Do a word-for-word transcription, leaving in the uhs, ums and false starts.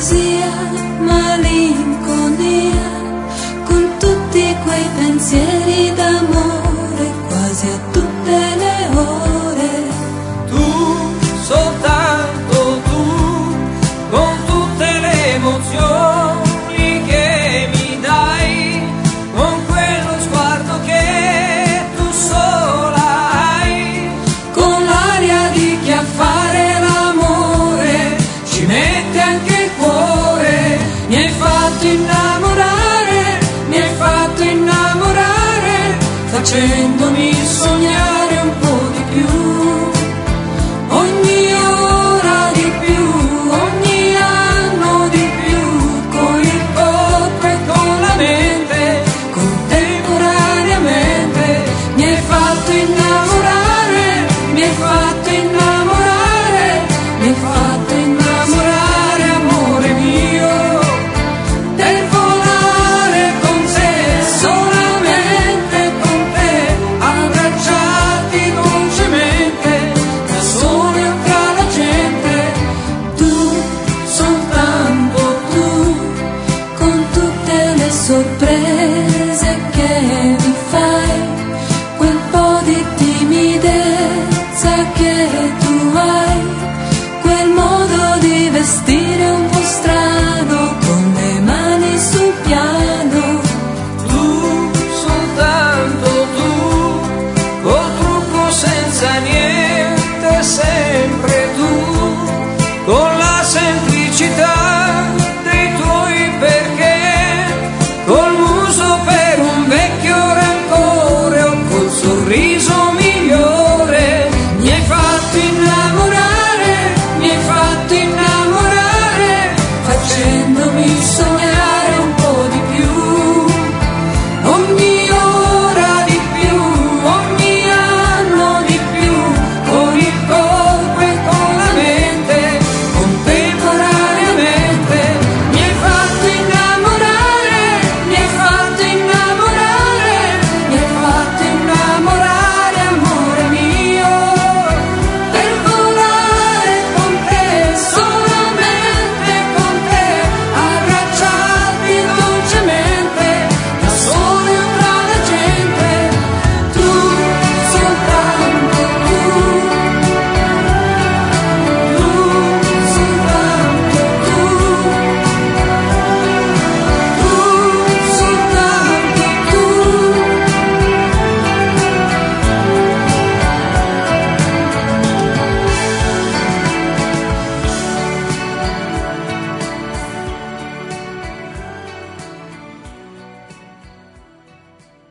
poesia, malinconia, con tutti quei pensieri d'amore quasi a tutte le ore. Tu, soltanto tu, con tutte le emozioni che mi dai, con quello sguardo che tu sola hai, con l'aria di chi a fare l'amore ci mette anche il cuore. Mi hai fatto innamorare, mi hai fatto innamorare, facendomi sognare un po' di più. Ogni ora di più, ogni anno di più, con il corpo e con la mente, contemporaneamente. Mi hai fatto innamorare, mi hai fatto innamorare, mi hai fatto innamorare, amore mio, del volare con te, solamente con te, abbracciati dolcemente, da soli o tra la gente. Tu, soltanto tu, con tutte le sorprese che mi fai, quel po' di timidezza che tu hai, quel modo di vestire un po' strano, con le mani sul piano. tu, soltanto tu, col trucco senza niente, sempre tu, con